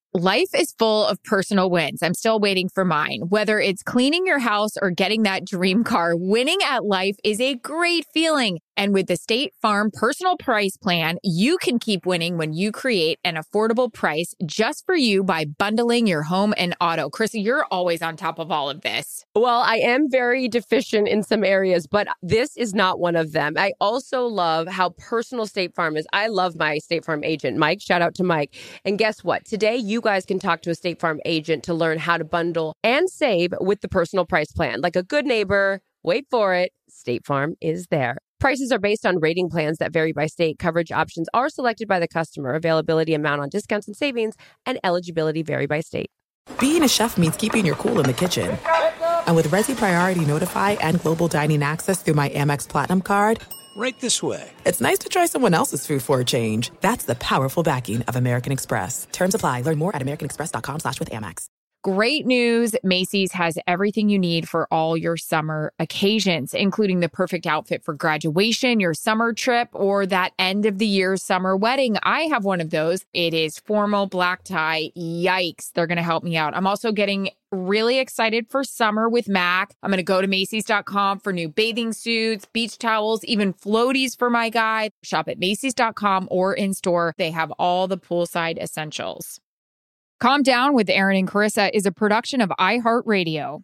Life is full of personal wins. I'm still waiting for mine. Whether it's cleaning your house or getting that dream car, winning at life is a great feeling. And with the State Farm Personal Price Plan, you can keep winning when you create an affordable price just for you by bundling your home and auto. Krista, you're always on top of all of this. Well, I am very deficient in some areas, but this is not one of them. I also love how personal State Farm is. I love my State Farm agent, Mike. Shout out to Mike. And guess what? Today, you guys can talk to a State Farm agent to learn how to bundle and save with the Personal Price Plan. Like a good neighbor, wait for it, State Farm is there. Prices are based on rating plans that vary by state. Coverage options are selected by the customer. Availability, amount on discounts and savings, and eligibility vary by state. Being a chef means keeping your cool in the kitchen. And with Resi Priority Notify and Global Dining Access through my Amex Platinum card, right this way. It's nice to try someone else's food for a change. That's the powerful backing of American Express. Terms apply. Learn more at americanexpress.com/withAmex. Great news. Macy's has everything you need for all your summer occasions, including the perfect outfit for graduation, your summer trip, or that end of the year summer wedding. I have one of those. It is formal black tie. Yikes. They're going to help me out. I'm also getting really excited for summer with Mac. I'm going to go to Macy's.com for new bathing suits, beach towels, even floaties for my guy. Shop at Macy's.com or in store. They have all the poolside essentials. Calm Down with Aaron and Carissa is a production of iHeartRadio.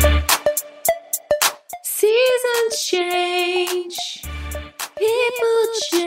Seasons change. People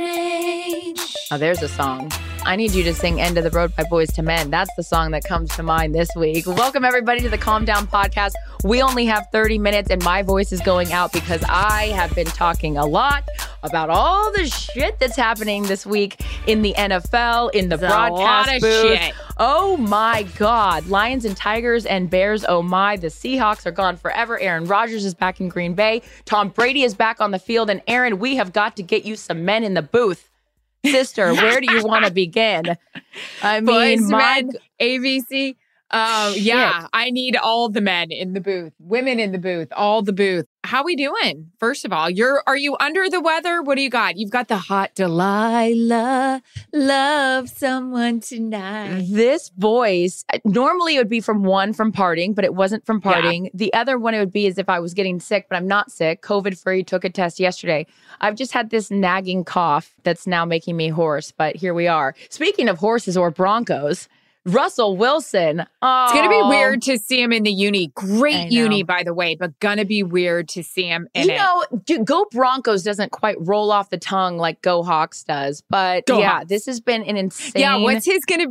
change. Oh, there's a song. I Need You to Sing End of the Road by Boyz II Men. That's the song that comes to mind this week. Welcome, everybody, to the Calm Down podcast. We only have 30 minutes, and my voice is going out because I have been talking a lot about all the shit that's happening this week in the NFL, in the broadcast booth. Shit. Oh, my God. Lions and Tigers and Bears, oh, my. The Seahawks are gone forever. Aaron Rodgers is back in Green Bay. Tom Brady is back on the field. And, Aaron, we have got to get you some men in the booth. Sister, where do you want to begin? I mean, Men, ABC. Yeah, I need all the men in the booth, women in the booth, all the booth. How we doing? First of all, are you under the weather? What do you got? You've got the hot Delilah, love someone tonight. This voice, normally it would be from partying, but it wasn't from partying. Yeah. The other one it would be is if I was getting sick, but I'm not sick. COVID-free, took a test yesterday. I've just had this nagging cough that's now making me hoarse, but here we are. Speaking of horses or Broncos, Russell Wilson. Oh. It's going to be weird to see him in the uni. Great uni, by the way, but going to be weird to see him in it. You know, Go Broncos doesn't quite roll off the tongue like Go Hawks does. But Hawks. This has been an insane. Yeah, what's going to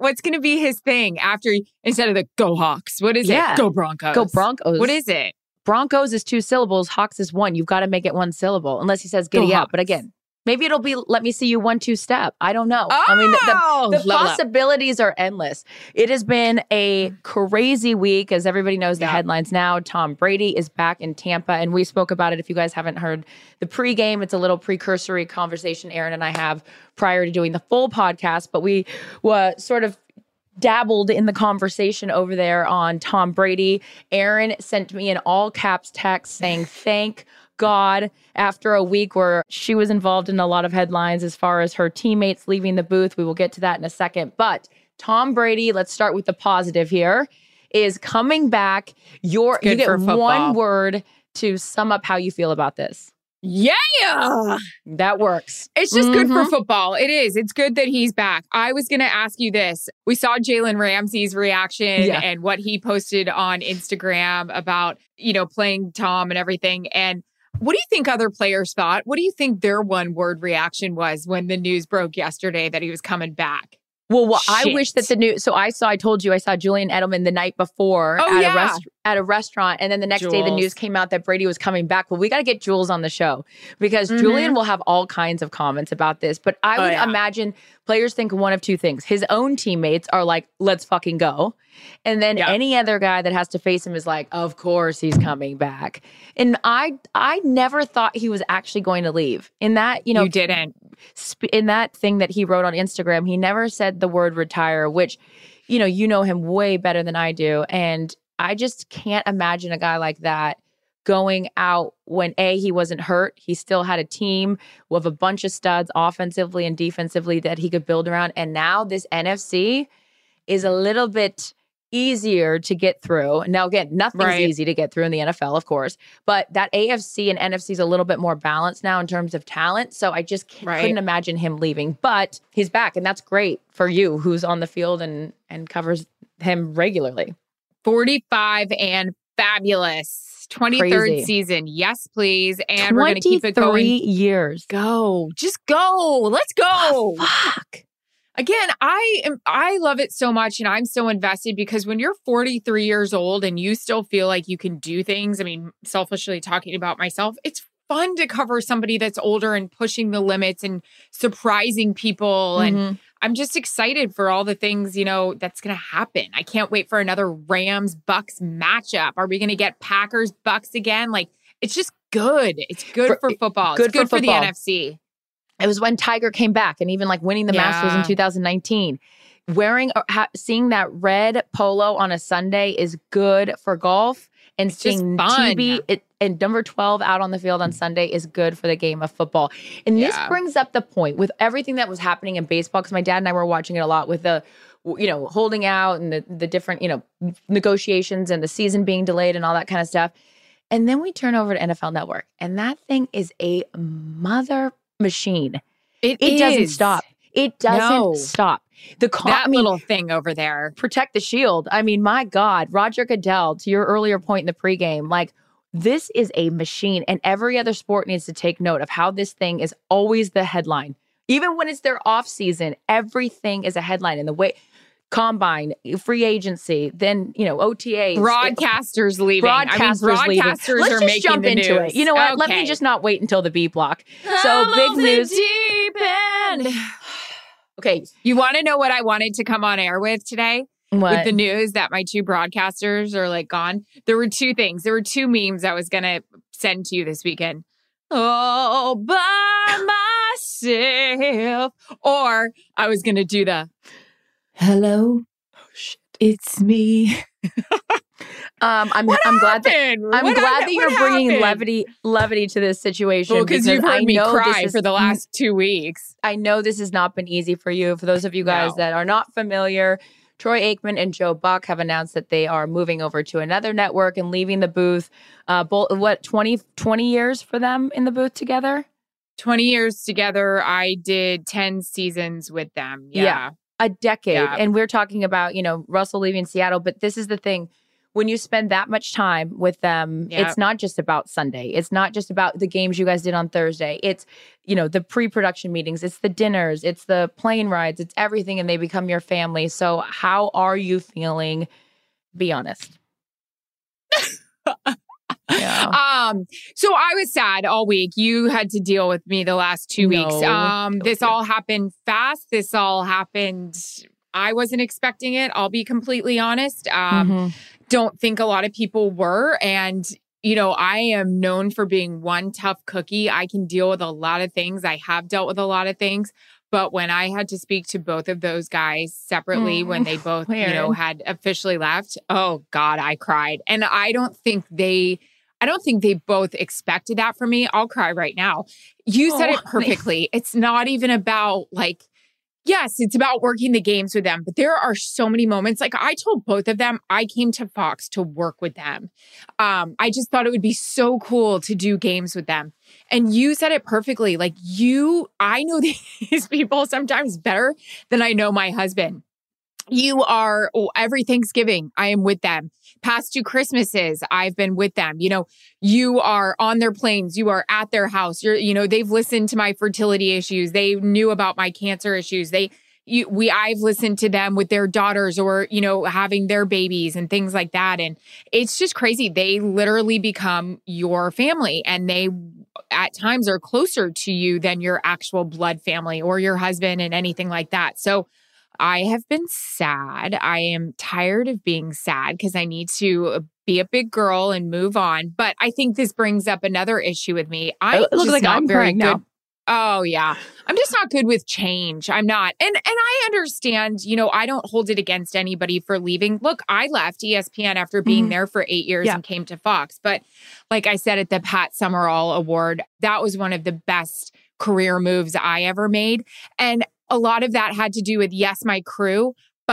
be his thing instead of the Go Hawks? What is it? Go Broncos. Go Broncos. What is it? Broncos is 2 syllables. Hawks is 1. You've got to make it 1 syllable unless he says giddy up. But again, maybe it'll be let me see you 1-2 step. I don't know. Oh, I mean, the possibilities are endless. It has been a crazy week. As everybody knows the headlines now. Tom Brady is back in Tampa. And we spoke about it. If you guys haven't heard the pregame, it's a little precursory conversation Aaron and I have prior to doing the full podcast. But we sort of dabbled in the conversation over there on Tom Brady. Aaron sent me an all caps text saying, thank God, after a week where she was involved in a lot of headlines as far as her teammates leaving the booth. We will get to that in a second. But Tom Brady, let's start with the positive here, is coming back. You get one word to sum up how you feel about this. Yeah, that works. It's just good for football. It is. It's good that he's back. I was going to ask you this. We saw Jalen Ramsey's reaction and what he posted on Instagram about, playing Tom and everything. And what do you think other players thought? What do you think their one word reaction was when the news broke yesterday that he was coming back? Well, I wish that the news. So I told you I saw Julian Edelman the night before at a restaurant. And then the next day the news came out that Brady was coming back. Well, we got to get Jules on the show because Julian will have all kinds of comments about this. But I would imagine players think one of two things. His own teammates are like, let's fucking go. And then any other guy that has to face him is like, of course he's coming back. And I never thought he was actually going to leave. In that, you didn't. In that thing that he wrote on Instagram, he never said the word retire, which, you know him way better than I do. And I just can't imagine a guy like that going out when he wasn't hurt. He still had a team with a bunch of studs offensively and defensively that he could build around. And now this NFC is a little bit easier to get through. Now, again, nothing's easy to get through in the NFL, of course, but that AFC and NFC is a little bit more balanced now in terms of talent. So I just couldn't imagine him leaving, but he's back, and that's great for you, who's on the field and covers him regularly. 45 and fabulous. 23rd season. Yes, please. And we're going to keep it going. 23 years. Go. Just go. Let's go. Oh, fuck. Again, I love it so much, and I'm so invested because when you're 43 years old and you still feel like you can do things, I mean, selfishly talking about myself, it's fun to cover somebody that's older and pushing the limits and surprising people. And I'm just excited for all the things, that's going to happen. I can't wait for another Rams-Bucks matchup. Are we going to get Packers-Bucks again? Like, it's just good. It's good for football. It's good for the NFC. It was when Tiger came back and even like winning the Masters in 2019. Seeing that red polo on a Sunday is good for golf, and it's seeing TB and number 12 out on the field on Sunday is good for the game of football. And this brings up the point with everything that was happening in baseball, because my dad and I were watching it a lot with the, holding out and the different, negotiations and the season being delayed and all that kind of stuff. And then we turn over to NFL Network, and that thing is a mother machine. It doesn't stop. It doesn't stop. Little thing over there. Protect the shield. I mean, my God, Roger Goodell, to your earlier point in the pregame, like, this is a machine, and every other sport needs to take note of how this thing is always the headline. Even when it's their off season, everything is a headline. And the way combine, free agency, then, OTAs. Broadcasters leaving. Broadcasters Let's are just making jump the into news. it. You know what? Okay. Let me just not wait until the B block. So big news. Deep end. Okay. You want to know what I wanted to come on air with today? What? With the news that my two broadcasters are like gone. There were two things. There were two memes I was going to send to you this weekend. All by myself. Or I was going to do the hello. Oh shit. It's me. I'm glad that you're bringing levity to this situation. Well, because you've heard me cry for the last 2 weeks. I know this has not been easy for you. For those of you guys that are not familiar, Troy Aikman and Joe Buck have announced that they are moving over to another network and leaving the booth. 20 years for them in the booth together? 20 years together. I did 10 seasons with them. Yeah. A decade. Yeah. And we're talking about, Russell leaving Seattle. But this is the thing. When you spend that much time with them, it's not just about Sunday. It's not just about the games you guys did on Thursday. It's, the pre-production meetings. It's the dinners. It's the plane rides. It's everything. And they become your family. So how are you feeling? Be honest. So I was sad all week. You had to deal with me the last 2 weeks. This all happened fast. This all happened. I wasn't expecting it. I'll be completely honest. Don't think a lot of people were. And, I am known for being one tough cookie. I can deal with a lot of things. I have dealt with a lot of things. But when I had to speak to both of those guys separately, when they both, had officially left, oh God, I cried. And I don't think they both expected that from me. I'll cry right now. You said it perfectly. It's not even about yes, it's about working the games with them, but there are so many moments. Like I told both of them, I came to Fox to work with them. I just thought it would be so cool to do games with them. And you said it perfectly. I know these people sometimes better than I know my husband. You are every Thanksgiving, I am with them. Past 2 Christmases, I've been with them. You are on their planes. You are at their house. They've listened to my fertility issues. They knew about my cancer issues. I've listened to them with their daughters or, having their babies and things like that. And it's just crazy. They literally become your family, and they at times are closer to you than your actual blood family or your husband and anything like that. So I have been sad. I am tired of being sad because I need to be a big girl and move on. But I think this brings up another issue with me. I'm very good. Now. Oh, yeah. I'm just not good with change. I'm not. And I understand, I don't hold it against anybody for leaving. Look, I left ESPN after being there for 8 years and came to Fox. But like I said at the Pat Summerall Award, that was one of the best career moves I ever made. And a lot of that had to do with, yes, my crew,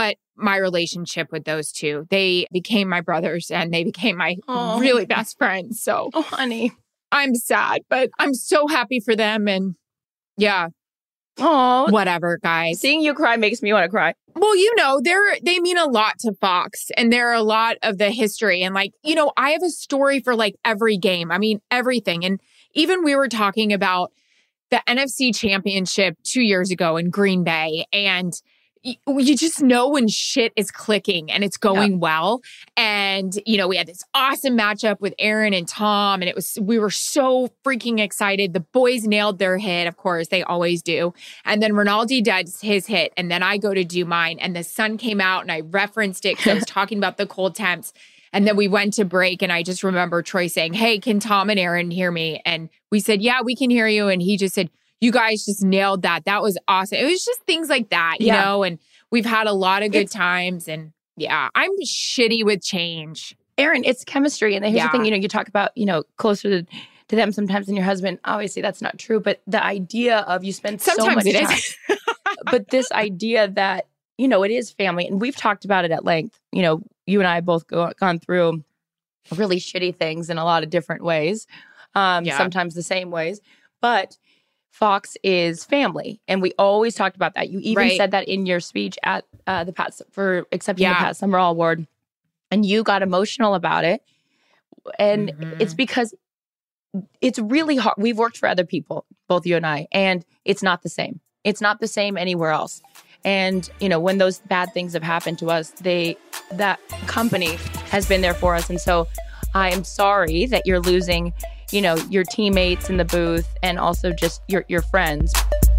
But my relationship with those two, they became my brothers and they became my really best friends. So, honey, I'm sad, but I'm so happy for them. And yeah. Oh, whatever, guys. Seeing you cry makes me want to cry. Well, they mean a lot to Fox, and they're a lot of the history. And I have a story for every game. I mean, everything. And even we were talking about the NFC Championship 2 years ago in Green Bay, and you just know when shit is clicking and it's going well. And, we had this awesome matchup with Aaron and Tom, and we were so freaking excited. The boys nailed their hit. Of course, they always do. And then Ronaldo does his hit. And then I go to do mine, and the sun came out, and I referenced it because I was talking about the cold temps. And then we went to break, and I just remember Troy saying, "Hey, can Tom and Aaron hear me?" And we said, "Yeah, we can hear you." And he just said, "You guys just nailed that. That was awesome." It was just things like that, you know, and we've had a lot of good times. And I'm shitty with change. Aaron, it's chemistry. And here's the thing, you talk about, closer to them sometimes than your husband. Obviously, that's not true. But the idea of you spend so much time. But this idea that, it is family. And we've talked about it at length. You and I both gone through really shitty things in a lot of different ways. Sometimes the same ways. But Fox is family. And we always talked about that. You even said that in your speech at for accepting the Pat Summerall Award. And you got emotional about it. And it's because it's really hard. We've worked for other people, both you and I, and it's not the same. It's not the same anywhere else. And, when those bad things have happened to us, that company has been there for us. And so I am sorry that you're losing your teammates in the booth and also just your friends.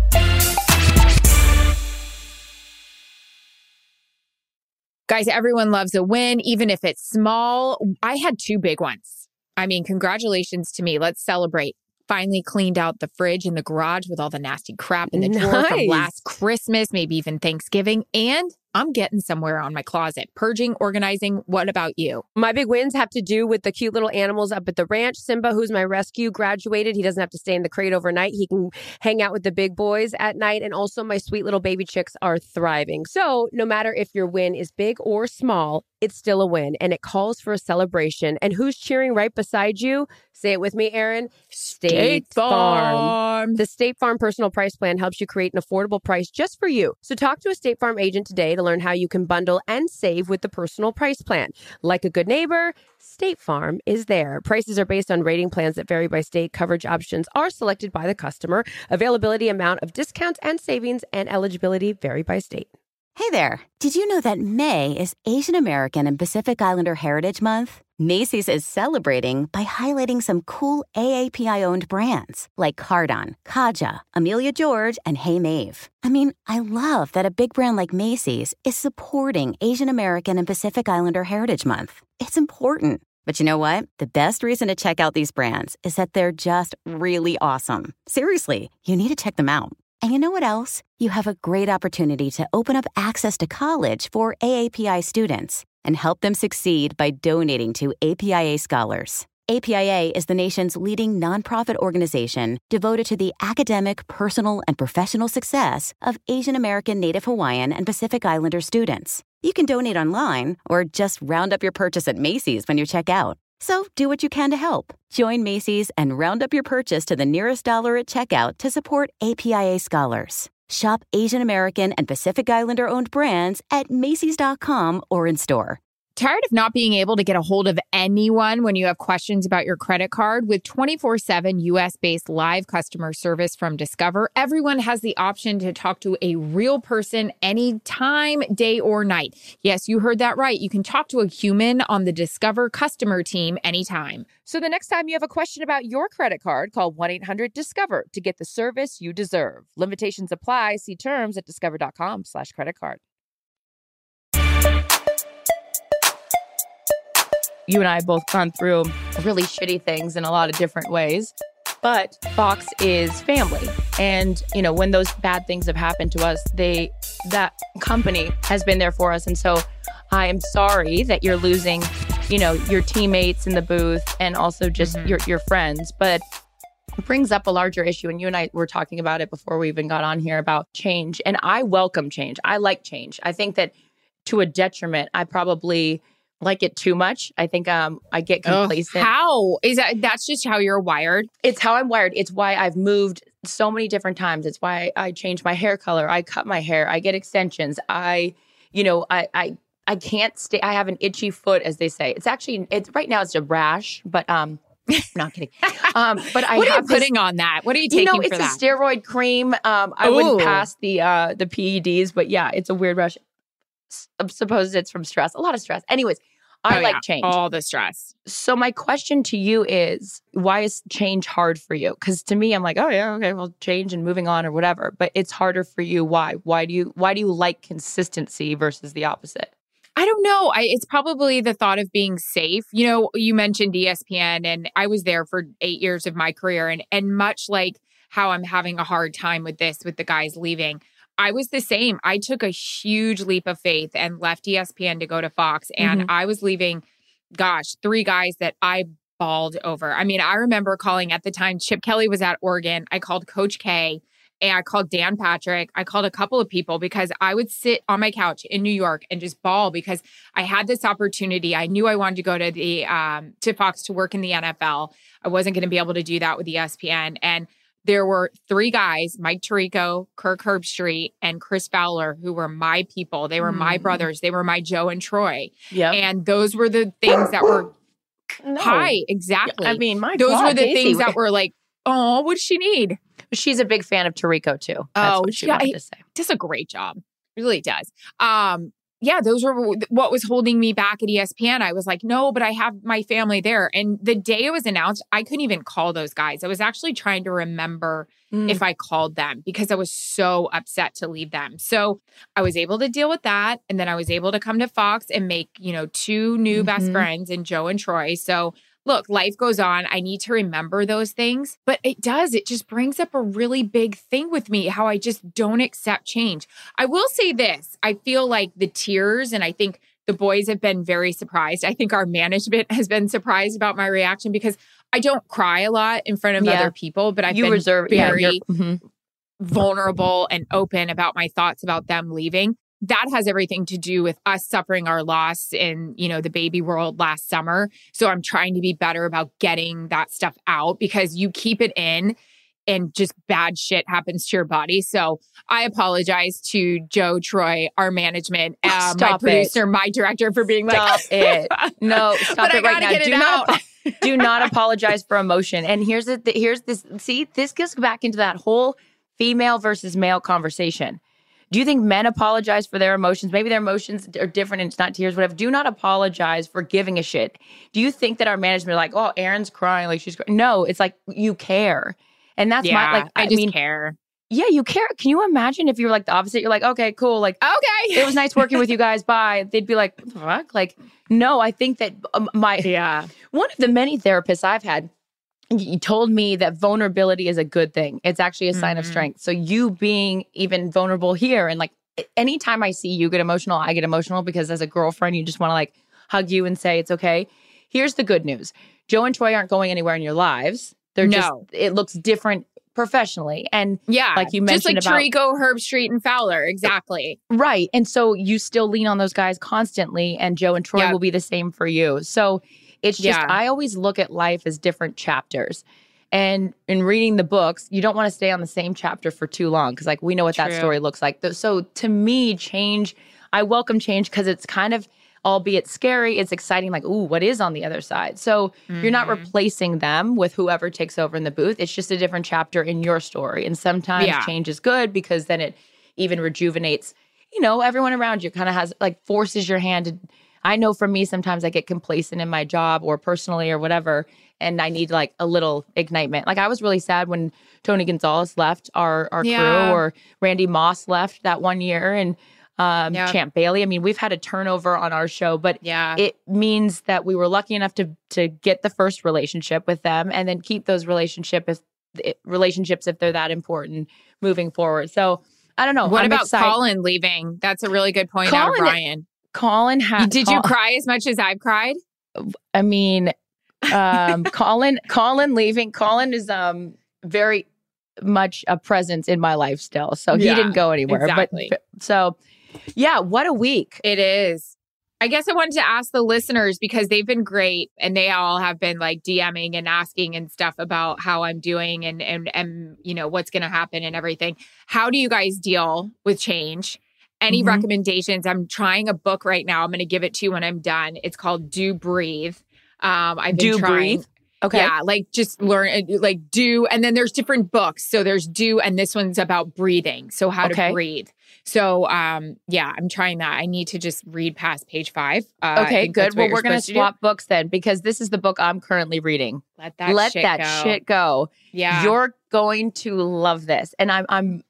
Guys, everyone loves a win, even if it's small. I had 2 big ones. I mean, congratulations to me. Let's celebrate. Finally cleaned out the fridge in the garage with all the nasty crap in the drawer from last Christmas, maybe even Thanksgiving. And I'm getting somewhere on my closet. Purging, organizing. What about you? My big wins have to do with the cute little animals up at the ranch. Simba, who's my rescue, graduated. He doesn't have to stay in the crate overnight. He can hang out with the big boys at night. And also my sweet little baby chicks are thriving. So no matter if your win is big or small, it's still a win. And it calls for a celebration. And who's cheering right beside you? Say it with me, Aaron. State Farm. The State Farm Personal Price Plan helps you create an affordable price just for you. So talk to a State Farm agent today to learn how you can bundle and save with the Personal Price Plan. Like a good neighbor, State Farm is there. Prices are based on rating plans that vary by state. Coverage options are selected by the customer. Availability, amount of discounts and savings, and eligibility vary by state. Hey there. Did you know that May is Asian American and Pacific Islander Heritage Month? Macy's is celebrating by highlighting some cool AAPI-owned brands like Cardon, Kaja, Amelia George, and Hey Mave. I mean, I love that a big brand like Macy's is supporting Asian American and Pacific Islander Heritage Month. It's important. But you know what? The best reason to check out these brands is that they're just really awesome. Seriously, you need to check them out. And you know what else? You have a great opportunity to open up access to college for AAPI students and help them succeed by donating to APIA Scholars. APIA is the nation's leading nonprofit organization devoted to the academic, personal, and professional success of Asian American, Native Hawaiian, and Pacific Islander students. You can donate online or just round up your purchase at Macy's when you check out. So do what you can to help. Join Macy's and round up your purchase to the nearest dollar at checkout to support APIA Scholars. Shop Asian American and Pacific Islander-owned brands at Macys.com or in store. Tired of not being able to get a hold of anyone when you have questions about your credit card? With 24/7 U.S.-based live customer service from Discover, everyone has the option to talk to a real person anytime, day or night. Yes, you heard that right. You can talk to a human on the Discover customer team anytime. So the next time you have a question about your credit card, call 1-800-DISCOVER to get the service you deserve. Limitations apply. See terms at discover.com/creditcard. You and I have both gone through really shitty things in a lot of different ways. But Fox is family. And, when those bad things have happened to us, that company has been there for us. And so I am sorry that you're losing, your teammates in the booth and also just your friends. But it brings up a larger issue. And you and I were talking about it before we even got on here about change. And I welcome change. I like change. I think that to a detriment. I probably like it too much. I think I get complacent. How is that? That's just how you're wired. It's how I'm wired. It's why I've moved so many different times. It's why I change my hair color. I cut my hair. I get extensions. I can't stay. I have an itchy foot, as they say. It's right now it's a rash, but not kidding. But I what are have you putting on that? What are you taking for that? It's a steroid cream. I wouldn't pass the PEDs, but yeah, it's a weird rash. I suppose it's from stress. A lot of stress. Anyways, I like change. All the stress. So my question to you is, why is change hard for you? Because to me, I'm like, oh yeah, okay, well, change and moving on or whatever. But it's harder for you. Why? Why do you like consistency versus the opposite? I don't know. It's probably the thought of being safe. You know, you mentioned ESPN, and I was there for 8 years of my career, and much like how I'm having a hard time with this, with the guys leaving, I was the same. I took a huge leap of faith and left ESPN to go to Fox. And I was leaving, 3 guys that I bawled over. I mean, I remember calling at the time, Chip Kelly was at Oregon. I called Coach K and I called Dan Patrick. I called a couple of people because I would sit on my couch in New York and just bawl because I had this opportunity. I knew I wanted to go to to Fox to work in the NFL. I wasn't going to be able to do that with ESPN. And there were 3 guys, Mike Tirico, Kirk Herbstreit, and Chris Fowler, who were my people. They were my brothers. They were my Joe and Troy. Yep. And those were the things that were hi, exactly. I mean, those were the things that were like, oh, what does she need? She's a big fan of Tirico too. That's what she wanted to say. Does a great job. Really does. Yeah, those were what was holding me back at ESPN. I was like, no, but I have my family there. And the day it was announced, I couldn't even call those guys. I was actually trying to remember if I called them because I was so upset to leave them. So I was able to deal with that. And then I was able to come to Fox and make, 2 new best friends in Joe and Troy. So look, life goes on. I need to remember those things, but it just brings up a really big thing with me, how I just don't accept change. I will say this. I feel like the tears, and I think the boys have been very surprised. I think our management has been surprised about my reaction because I don't cry a lot in front of other people, but I've been very vulnerable and open about my thoughts about them leaving. That has everything to do with us suffering our loss in, the baby world last summer. So I'm trying to be better about getting that stuff out because you keep it in and just bad shit happens to your body. So I apologize to Joe, Troy, our management, my producer, my director for being stop it. No, stop it right now. Do not apologize for emotion. And here's this. See, this goes back into that whole female versus male conversation. Do you think men apologize for their emotions? Maybe their emotions are different and it's not tears, whatever. Do not apologize for giving a shit. Do you think that our management are like, oh, Erin's crying, like she's crying? No, it's like you care. And that's I just care. Yeah, you care. Can you imagine if you were like the opposite? You're like, okay, cool. Like, okay, it was nice working with you guys. Bye. They'd be like, what the fuck? Like, no, I think that one of the many therapists I've had, you told me that vulnerability is a good thing. It's actually a sign of strength. So you being even vulnerable here and like anytime I see you get emotional, I get emotional because as a girlfriend, you just want to like hug you and say it's okay. Here's the good news. Joe and Troy aren't going anywhere in your lives. They're it looks different professionally. And like you mentioned just like Tirico, Herbstreit, and Fowler. Exactly. Right. And so you still lean on those guys constantly and Joe and Troy will be the same for you. So it's just, I always look at life as different chapters. And in reading the books, you don't want to stay on the same chapter for too long because like we know what that story looks like. So to me, change, I welcome change because it's kind of, albeit scary, it's exciting, like, ooh, what is on the other side? So you're not replacing them with whoever takes over in the booth. It's just a different chapter in your story. And sometimes change is good because then it even rejuvenates, everyone around you kind of has like forces your hand to, I know for me, sometimes I get complacent in my job or personally or whatever, and I need like a little ignitement. Like I was really sad when Tony Gonzalez left our crew or Randy Moss left that one year and Champ Bailey. I mean, we've had a turnover on our show, but it means that we were lucky enough to get the first relationship with them and then keep those relationships if they're that important moving forward. So I don't know. What about Colin leaving? That's a really good point out of Brian. Colin Did you cry as much as I've cried? I mean, Colin leaving. Colin is very much a presence in my life still. So he didn't go anywhere. Exactly. But so Yeah, what a week. It is. I guess I wanted to ask the listeners because they've been great and they all have been like DMing and asking and stuff about how I'm doing and you know, what's going to happen and everything. How do you guys deal with change? Any recommendations? I'm trying a book right now. I'm going to give it to you when I'm done. It's called Do Breathe. I've been trying. Breathe? Okay. Yeah, like just learn, like do, and then there's different books. So there's Do, and this one's about breathing. So how to breathe. So yeah, I'm trying that. I need to just read past page 5. Okay, good. Well, we're going to swap books then because this is the book I'm currently reading. Let that shit go. Yeah. You're going to love this. And I'm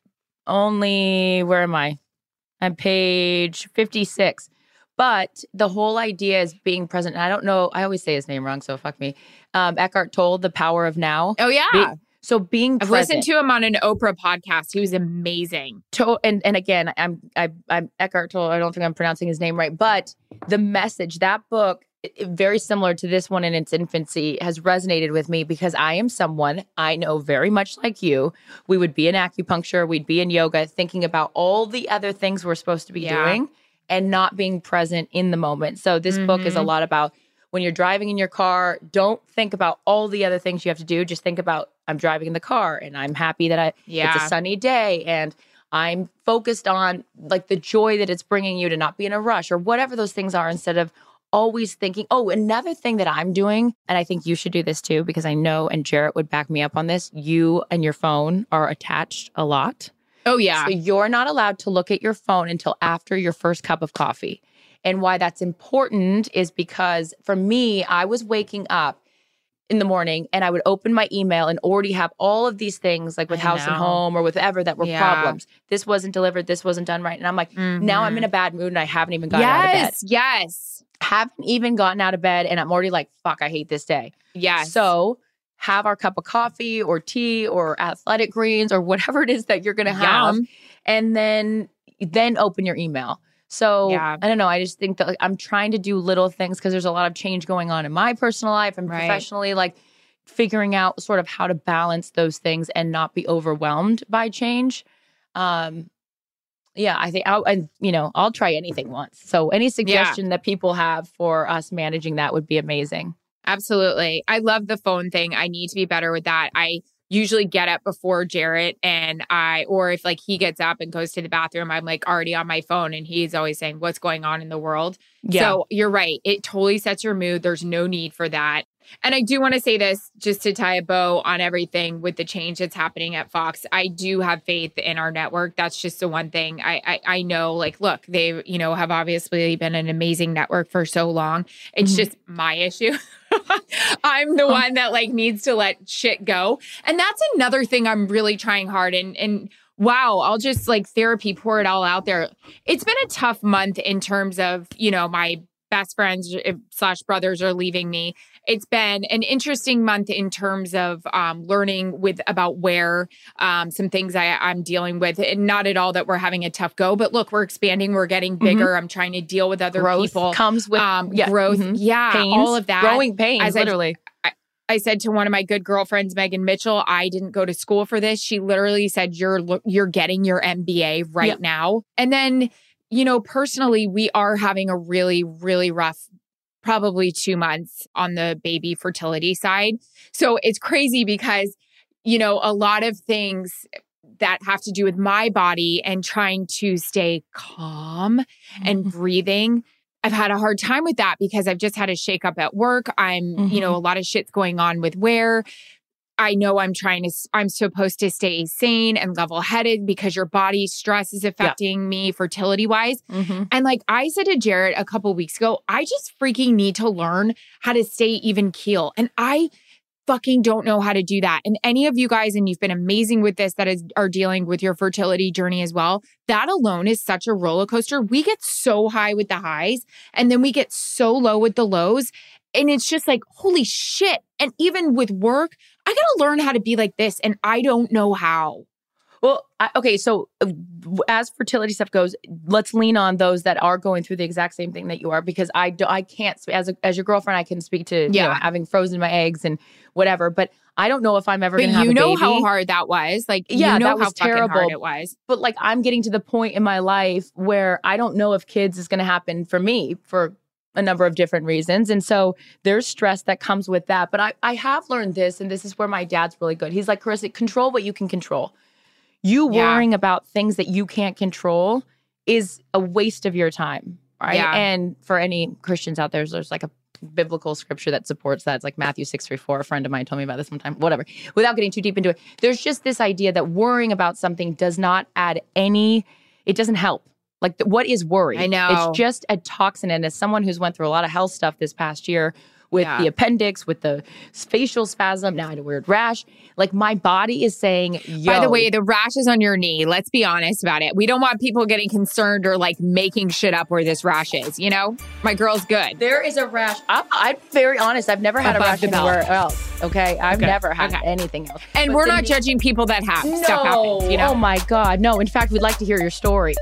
only, where am I? I'm page 56. But the whole idea is being present. And I don't know, I always say his name wrong, so fuck me. Eckhart Tolle, The Power of Now. Oh, yeah. Being present. I've listened to him on an Oprah podcast. He was amazing. And again, I'm Eckhart Tolle. I don't think I'm pronouncing his name right. But the message, that book, very similar to this one in its infancy, has resonated with me because I am someone I know very much like you. We would be in acupuncture, we'd be in yoga, thinking about all the other things we're supposed to be doing and not being present in the moment. So this book is a lot about when you're driving in your car, don't think about all the other things you have to do. Just think about, I'm driving in the car and I'm happy that it's a sunny day and I'm focused on like the joy that it's bringing you to not be in a rush or whatever those things are, instead of always thinking, oh, another thing that I'm doing, and I think you should do this too, because I know, and Jarrett would back me up on this, you and your phone are attached a lot. Oh, yeah. So you're not allowed to look at your phone until after your first cup of coffee. And why that's important is because for me, I was waking up in the morning and I would open my email and already have all of these things like with House and Home or with whatever that were problems. This wasn't delivered. This wasn't done right. And I'm like, now I'm in a bad mood and I haven't even gotten out of bed. Yes. Haven't even gotten out of bed and I'm already like, fuck, I hate this day. Yes. So have our cup of coffee or tea or athletic greens or whatever it is that you're going to have. And then open your email. So I don't know. I just think that I'm trying to do little things because there's a lot of change going on in my personal life and professionally, like figuring out sort of how to balance those things and not be overwhelmed by change. I think I'll try anything once. So any suggestion that people have for us managing that would be amazing. Absolutely. I love the phone thing. I need to be better with that. I usually get up before Jarrett or if like he gets up and goes to the bathroom, I'm like already on my phone and he's always saying what's going on in the world. Yeah. So you're right. It totally sets your mood. There's no need for that. And I do want to say this just to tie a bow on everything with the change that's happening at Fox. I do have faith in our network. That's just the one thing I know, like, look, they, have obviously been an amazing network for so long. It's just my issue. I'm the one that like needs to let shit go. And that's another thing I'm really trying hard. And wow, I'll just like therapy, pour it all out there. It's been a tough month in terms of, my best friends / brothers are leaving me. It's been an interesting month in terms of learning about where some things I'm dealing with. And not at all that we're having a tough go, but look, we're expanding, we're getting bigger. I'm trying to deal with other people. Comes with growth. Yeah, pains, all of that. Growing pains, literally. I said to one of my good girlfriends, Megan Mitchell, I didn't go to school for this. She literally said, you're getting your MBA right now. And then, personally, we are having a really, really rough probably 2 months on the baby fertility side. So it's crazy because, a lot of things that have to do with my body and trying to stay calm and breathing. I've had a hard time with that because I've just had a shakeup at work. I'm, a lot of shit's going on with where I know I'm supposed to stay sane and level-headed because your body stress is affecting me fertility-wise. And like I said to Jarrett a couple weeks ago, I just freaking need to learn how to stay even keel. And I fucking don't know how to do that. And any of you guys, and you've been amazing with this, are dealing with your fertility journey as well. That alone is such a roller coaster. We get so high with the highs and then we get so low with the lows. And it's just like, holy shit. And even with work, I got to learn how to be like this. And I don't know how. Well, okay, so as fertility stuff goes, let's lean on those that are going through the exact same thing that you are, because I can't, as your girlfriend, I can speak to you know, having frozen my eggs and whatever, but I don't know if I'm ever going to have a baby. But you know how hard that was. Like, yeah, you know that was how fucking terrible. hard it was. But like, I'm getting to the point in my life where I don't know if kids is going to happen for me for a number of different reasons. And so there's stress that comes with that. But I have learned this, and this is where my dad's really good. He's like, Carissa, control what you can control. You worrying about things that you can't control is a waste of your time, right? Yeah. And for any Christians out there, there's like a biblical scripture that supports that. It's like Matthew 6:34. A friend of mine told me about this one time. Whatever. Without getting too deep into it, there's just this idea that worrying about something does not add any, it doesn't help. Like, what is worry? I know. It's just a toxin. And as someone who's went through a lot of health stuff this past year with the appendix, with the facial spasm, now I had a weird rash, like my body is saying, yo. By the way, the rash is on your knee. Let's be honest about it. We don't want people getting concerned or like making shit up where this rash is, you know? My girl's good. There is a rash. I'm very honest. I've never had a rash anywhere else. Okay. I've never had anything else. And But we're not judging people that have. Stuff happens, you know? Oh my God. No. In fact, we'd like to hear your story.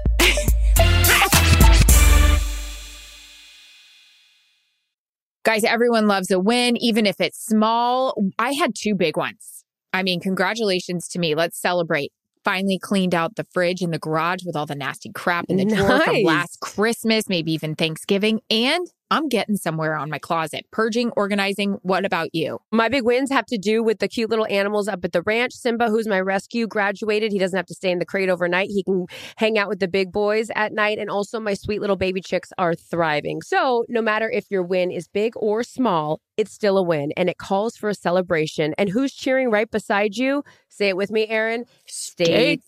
Guys, everyone loves a win, even if it's small. I had 2 big ones. I mean, congratulations to me. Let's celebrate. Finally cleaned out the fridge and the garage with all the nasty crap in the drawer from last Christmas, maybe even Thanksgiving. And I'm getting somewhere on my closet. Purging, organizing. What about you? My big wins have to do with the cute little animals up at the ranch. Simba, who's my rescue, graduated. He doesn't have to stay in the crate overnight. He can hang out with the big boys at night. And also my sweet little baby chicks are thriving. So no matter if your win is big or small, it's still a win. And it calls for a celebration. And who's cheering right beside you? Say it with me, Aaron. State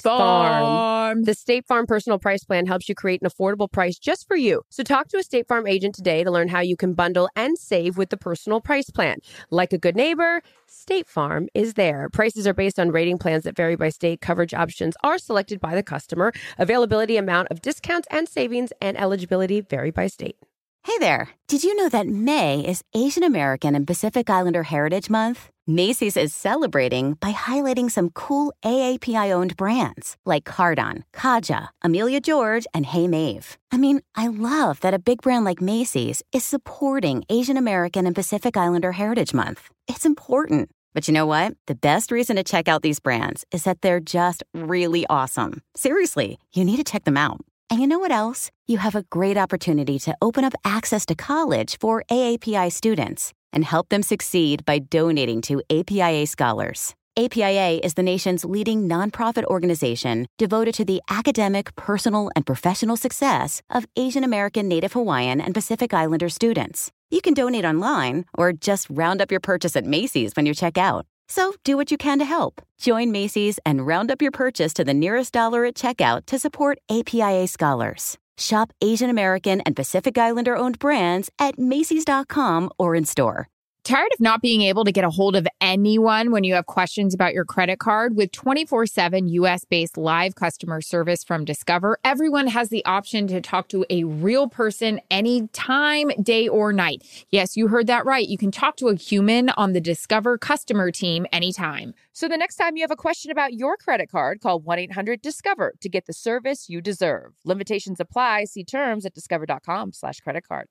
Farm. The State Farm Personal Price Plan helps you create an affordable price just for you. So talk to a State Farm agent today to learn how you can bundle and save with the Personal Price Plan. Like a good neighbor, State Farm is there. Prices are based on rating plans that vary by state. Coverage options are selected by the customer. Availability, amount of discounts and savings, and eligibility vary by state. Hey there. Did you know that May is Asian American and Pacific Islander Heritage Month? Macy's is celebrating by highlighting some cool AAPI-owned brands like Cardon, Kaja, Amelia George, and Hey Mave. I mean, I love that a big brand like Macy's is supporting Asian American and Pacific Islander Heritage Month. It's important. But you know what? The best reason to check out these brands is that they're just really awesome. Seriously, you need to check them out. And you know what else? You have a great opportunity to open up access to college for AAPI students and help them succeed by donating to APIA Scholars. APIA is the nation's leading nonprofit organization devoted to the academic, personal, and professional success of Asian American, Native Hawaiian, and Pacific Islander students. You can donate online or just round up your purchase at Macy's when you check out. So do what you can to help. Join Macy's and round up your purchase to the nearest dollar at checkout to support APIA Scholars. Shop Asian American and Pacific Islander owned brands at Macy's.com or in store. Tired of not being able to get a hold of anyone when you have questions about your credit card? With 24/7 U.S.-based live customer service from Discover, everyone has the option to talk to a real person anytime, day or night. Yes, you heard that right. You can talk to a human on the Discover customer team anytime. So the next time you have a question about your credit card, call 1-800-DISCOVER to get the service you deserve. Limitations apply. See terms at discover.com/creditcard.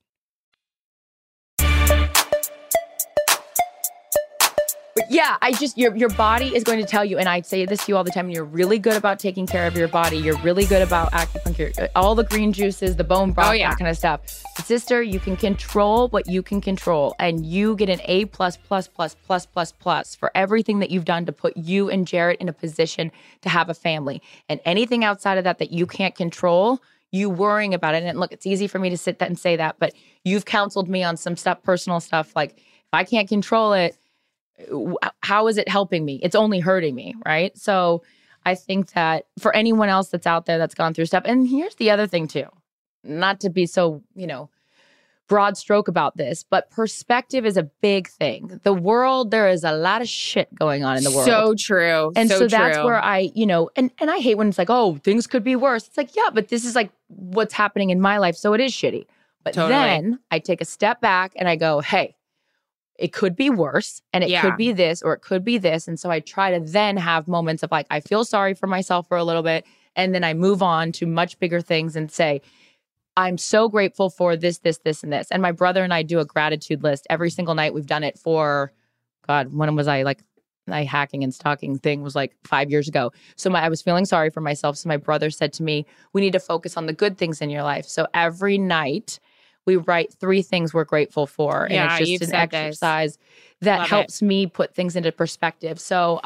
Yeah, your body is going to tell you, and I say this to you all the time, you're really good about taking care of your body. You're really good about acupuncture, all the green juices, the bone broth, that kind of stuff. But sister, you can control what you can control, and you get an A++++++ for everything that you've done to put you and Jarrett in a position to have a family. And anything outside of that you can't control, you worrying about it. And look, it's easy for me to sit there and say that, but you've counseled me on some stuff, personal stuff. Like, if I can't control it, how is it helping me? It's only hurting me, right? So I think that for anyone else that's out there that's gone through stuff, and here's the other thing too, not to be so, broad stroke about this, but perspective is a big thing. The world, there is a lot of shit going on in the world. So true. And so that's where I, and I hate when it's like, oh, things could be worse. It's like, yeah, but this is like what's happening in my life. So it is shitty. But then I take a step back and I go, hey, it could be worse and it could be this or it could be this. And so I try to then have moments of like, I feel sorry for myself for a little bit. And then I move on to much bigger things and say, I'm so grateful for this, this, this, and this. And my brother and I do a gratitude list every single night. We've done it for, God, when was I like, my hacking and stalking thing was like 5 years ago. So I was feeling sorry for myself. So my brother said to me, we need to focus on the good things in your life. So every night we write 3 things we're grateful for. And it's just an exercise that helps me put things into perspective. So,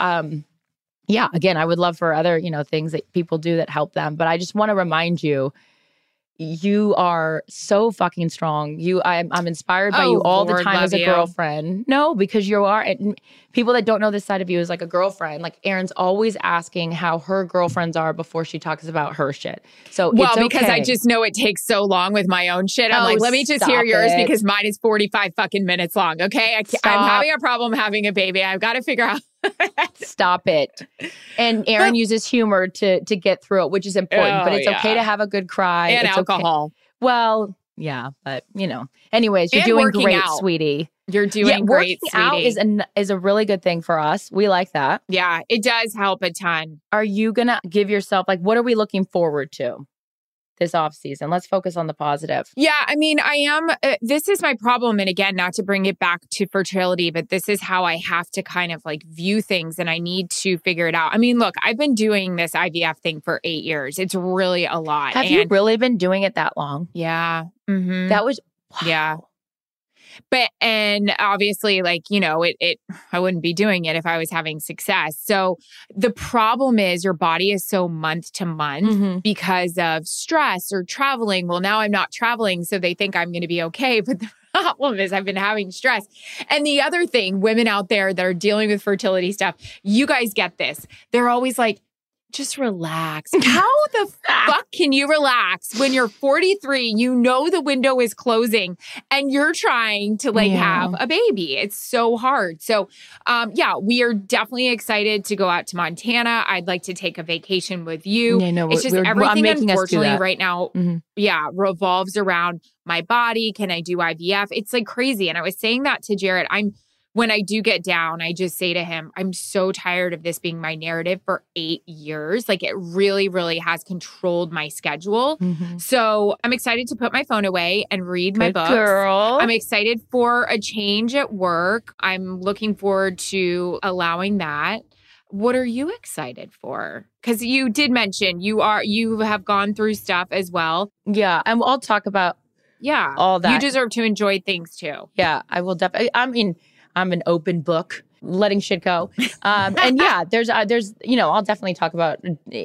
again, I would love for other, things that people do that help them. But I just want to remind you, you are so fucking strong. I'm inspired by you all the time as a girlfriend. No, because you are. And people that don't know this side of you is like a girlfriend. Like Erin's always asking how her girlfriends are before she talks about her shit. So it's okay. Because I just know it takes so long with my own shit. I'm like, let me just hear yours because mine is 45 fucking minutes long. Okay, I'm having a problem having a baby. I've got to figure out. Stop it. And Erin uses humor to get through it, which is important. But it's okay to have a good cry. And it's alcohol. Okay. Well, yeah, but anyways, you're doing great, sweetie. You're doing great, sweetie. Working out is a really good thing for us. We like that. Yeah, it does help a ton. Are you going to give yourself, like, what are we looking forward to this off season? Let's focus on the positive. Yeah, I mean, I am. This is my problem. And again, not to bring it back to fertility, but this is how I have to kind of like view things and I need to figure it out. I mean, look, I've been doing this IVF thing for 8 years. It's really a lot. Have you really been doing it that long? Yeah. Mm-hmm. That was, wow. Yeah. But, and obviously like, I wouldn't be doing it if I was having success. So the problem is your body is so month to month because of stress or traveling. Well, now I'm not traveling, so they think I'm going to be okay. But the problem is I've been having stress. And the other thing, women out there that are dealing with fertility stuff, you guys get this. They're always like, just relax. How the fuck can you relax when you're 43, the window is closing and you're trying to have a baby? It's so hard. So, we are definitely excited to go out to Montana. I'd like to take a vacation with you. Yeah, no, it's just everything, unfortunately, right now, revolves around my body. Can I do IVF? It's like crazy. And I was saying that to Jared. When I do get down, I just say to him, I'm so tired of this being my narrative for 8 years. Like it really, really has controlled my schedule. So I'm excited to put my phone away and read my books. Girl. I'm excited for a change at work. I'm looking forward to allowing that. What are you excited for? Because you did mention you have gone through stuff as well. Yeah, and I'll talk about all that. You deserve to enjoy things too. Yeah, I will definitely. I mean, I'm an open book, letting shit go. And there's I'll definitely talk about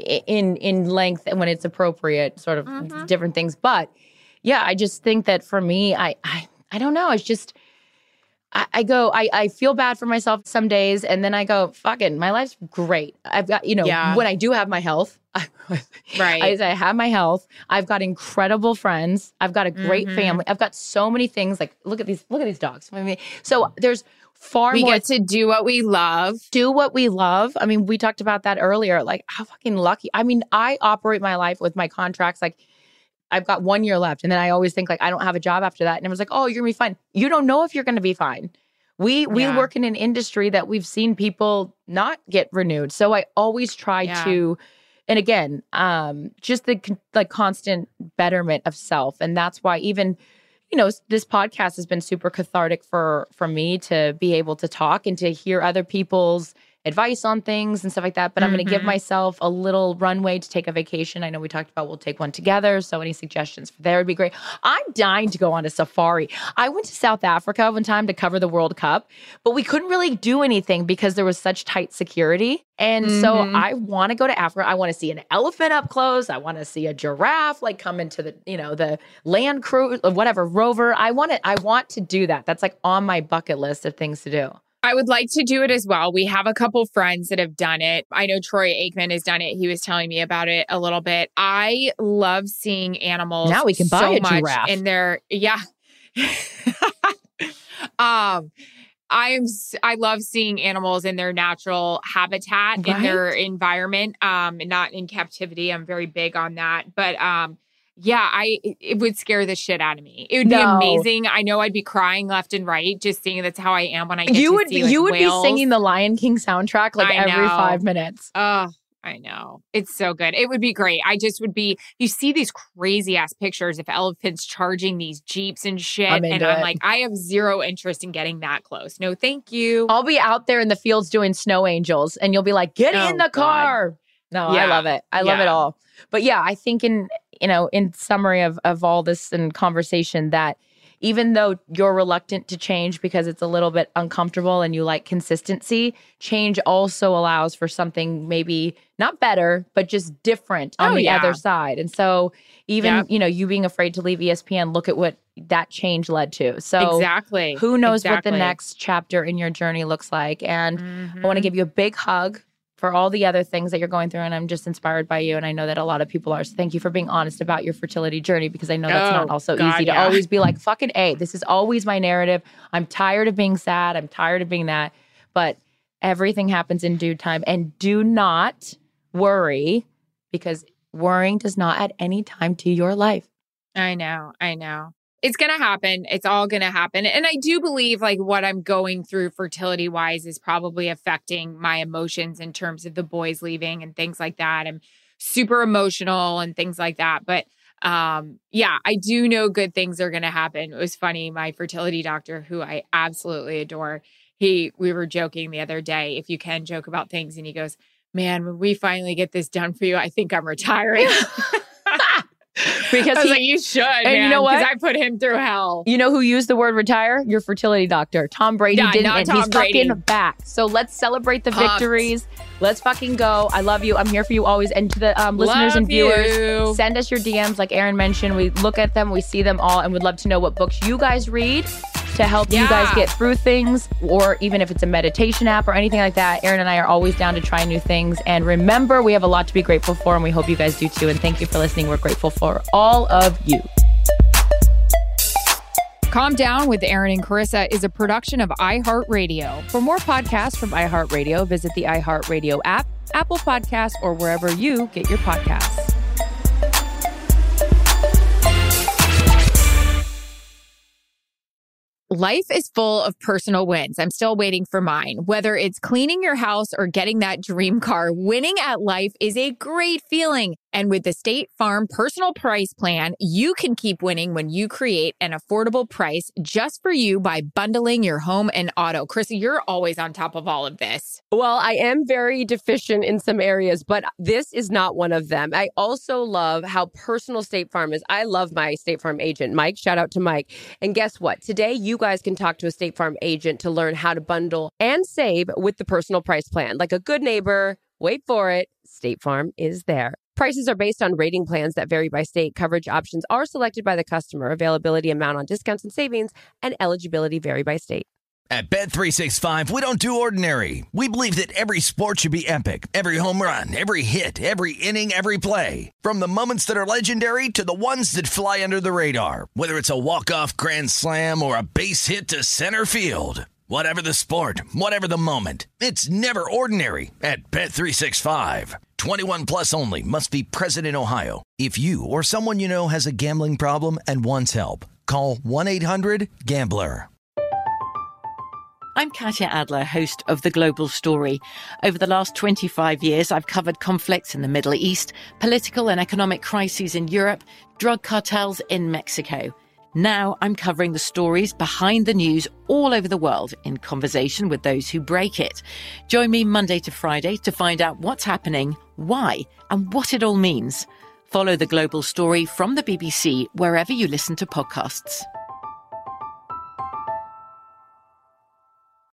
in length when it's appropriate, sort of different things. But yeah, I just think that for me, I don't know. It's just, I feel bad for myself some days. And then I go, fucking, my life's great. I've got, when I do have my health, right. I have my health. I've got incredible friends. I've got a great family. I've got so many things. Like, look at these dogs. I mean, so there's far more. We get to do what we love. I mean, we talked about that earlier. Like, how fucking lucky. I mean, I operate my life with my contracts. Like, I've got 1 year left. And then I always think like, I don't have a job after that. And it was like, oh, you're going to be fine. You don't know if you're going to be fine. We work in an industry that we've seen people not get renewed. So I always try to, and again, just the constant betterment of self. And that's why even, this podcast has been super cathartic for me to be able to talk and to hear other people's advice on things and stuff like that. But I'm going to give myself a little runway to take a vacation. I know we talked about we'll take one together. So any suggestions for there would be great. I'm dying to go on a safari. I went to South Africa one time to cover the World Cup, but we couldn't really do anything because there was such tight security. And so I want to go to Africa. I want to see an elephant up close. I want to see a giraffe like come into the, the land cruise or whatever rover. I want to do that. That's like on my bucket list of things to do. I would like to do it as well. We have a couple friends that have done it. I know Troy Aikman has done it. He was telling me about it a little bit. I love seeing animals. Now we can buy a giraffe. In their, I love seeing animals in their natural habitat, in their environment, not in captivity. I'm very big on that. But Yeah, it would scare the shit out of me. It would be amazing. I know I'd be crying left and right just seeing that's how I am when I get to see like, You would whales. be singing the Lion King soundtrack like every 5 minutes. I know. It's so good. It would be great. I just would be, you see these crazy ass pictures of elephants charging these Jeeps and shit. I'm like, I have zero interest in getting that close. No, thank you. I'll be out there in the fields doing snow angels and you'll be like, get in the car. No, yeah. I love it. I love it all. But yeah, I think in summary of all this and conversation that even though you're reluctant to change because it's a little bit uncomfortable and you like consistency, change also allows for something maybe not better, but just different on the other side. And so even, you being afraid to leave ESPN, look at what that change led to. So exactly. Who knows what the next chapter in your journey looks like. And I want to give you a big hug for all the other things that you're going through. And I'm just inspired by you. And I know that a lot of people are. So thank you for being honest about your fertility journey, because I know that's not also easy to always be like, fucking A, this is always my narrative. I'm tired of being sad. I'm tired of being that. But everything happens in due time. And do not worry, because worrying does not add any time to your life. I know. It's going to happen. It's all going to happen. And I do believe like what I'm going through fertility wise is probably affecting my emotions in terms of the boys leaving and things like that. I'm super emotional and things like that. But I do know good things are going to happen. It was funny. My fertility doctor, who I absolutely adore, we were joking the other day, if you can joke about things. And he goes, man, when we finally get this done for you, I think I'm retiring. Because you should, and man, you know what? Because I put him through hell. You know who used the word retire? Your fertility doctor. Tom Brady didn't, and he's fucking back. So let's celebrate the victories. Let's fucking go. I love you. I'm here for you always. And to the listeners and viewers, send us your DMs. Like Aaron mentioned, we look at them, we see them all, and would love to know what books you guys read to help you guys get through things, or even if it's a meditation app or anything like that. Aaron and I are always down to try new things. And remember, we have a lot to be grateful for, and we hope you guys do too. And thank you for listening. We're grateful for all of you. Calm Down with Aaron and Carissa is a production of iHeartRadio. For more podcasts from iHeartRadio, visit the iHeartRadio app, Apple Podcasts, or wherever you get your podcasts. Life is full of personal wins. I'm still waiting for mine. Whether it's cleaning your house or getting that dream car, winning at life is a great feeling. And with the State Farm Personal Price Plan, you can keep winning when you create an affordable price just for you by bundling your home and auto. Krista, you're always on top of all of this. Well, I am very deficient in some areas, but this is not one of them. I also love how personal State Farm is. I love my State Farm agent, Mike. Shout out to Mike. And guess what? Today, you guys can talk to a State Farm agent to learn how to bundle and save with the Personal Price Plan. Like a good neighbor, wait for it, State Farm is there. Prices are based on rating plans that vary by state. Coverage options are selected by the customer. Availability, amount on discounts and savings, and eligibility vary by state. At Bet365, we don't do ordinary. We believe that every sport should be epic. Every home run, every hit, every inning, every play. From the moments that are legendary to the ones that fly under the radar. Whether it's a walk-off grand slam or a base hit to center field. Whatever the sport, whatever the moment, it's never ordinary at Bet365. 21 plus only. Must be present in Ohio. If you or someone you know has a gambling problem and wants help, call 1-800-GAMBLER. I'm Katya Adler, host of The Global Story. Over the last 25 years, I've covered conflicts in the Middle East, political and economic crises in Europe, drug cartels in Mexico. Now I'm covering the stories behind the news all over the world in conversation with those who break it. Join me Monday to Friday to find out what's happening, why, and what it all means. Follow The Global Story from the BBC wherever you listen to podcasts.